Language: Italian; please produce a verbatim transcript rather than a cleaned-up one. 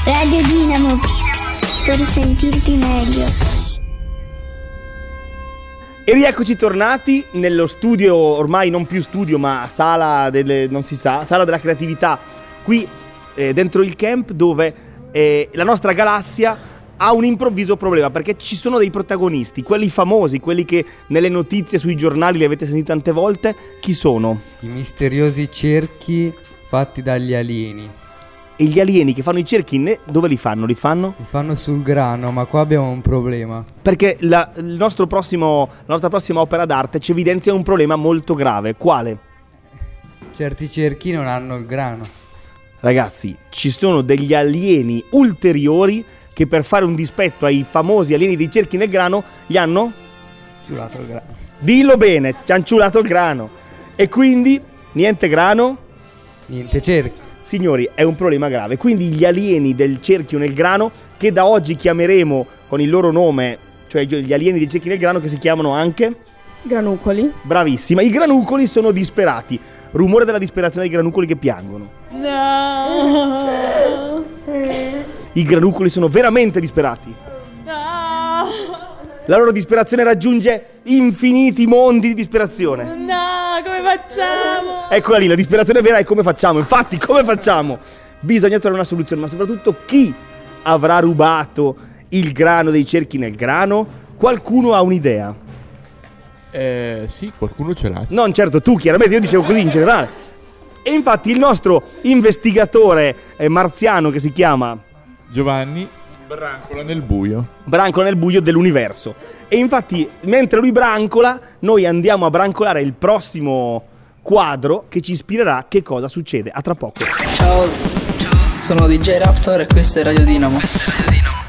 Radio Dinamo, per sentirti meglio. E rieccoci tornati nello studio, ormai non più studio ma sala delle, non si sa, sala della creatività, qui eh, dentro il camp, dove eh, la nostra galassia ha un improvviso problema, perché ci sono dei protagonisti, quelli famosi, quelli che nelle notizie sui giornali li avete sentiti tante volte. Chi sono? I misteriosi cerchi fatti dagli alieni. E gli alieni che fanno i cerchi, ne- dove li fanno? Li fanno? Li fanno sul grano, ma qua abbiamo un problema. Perché la, il nostro prossimo, la nostra prossima opera d'arte ci evidenzia un problema molto grave. Quale? Certi cerchi non hanno il grano. Ragazzi, ci sono degli alieni ulteriori che per fare un dispetto ai famosi alieni dei cerchi nel grano gli hanno... Ciulato il grano. Dillo bene, ci hanno ciulato il grano. E quindi, niente grano? Niente cerchi. Signori, è un problema grave. Quindi gli alieni del cerchio nel grano, che da oggi chiameremo con il loro nome, cioè gli alieni dei cerchi nel grano, che si chiamano anche... Granucoli. Bravissima, i granucoli sono disperati. Rumore della disperazione dei granucoli che piangono. No. I granucoli sono veramente disperati. No. La loro disperazione raggiunge infiniti mondi di disperazione. No, come facciamo? Eccola lì, la disperazione vera è come facciamo. Infatti, come facciamo? Bisogna trovare una soluzione, ma soprattutto chi avrà rubato il grano dei cerchi nel grano? Qualcuno ha un'idea? Eh, sì, qualcuno ce l'ha. Non certo tu, chiaramente, io dicevo così in generale. E infatti il nostro investigatore eh, marziano, che si chiama Giovanni brancola nel buio. Brancola nel buio dell'universo. E infatti, mentre lui brancola, noi andiamo a brancolare il prossimo quadro che ci ispirerà che cosa succede. A tra poco. Ciao, sono D J Raptor e questo è Radio Dinamo. Questo è Radio Dinamo.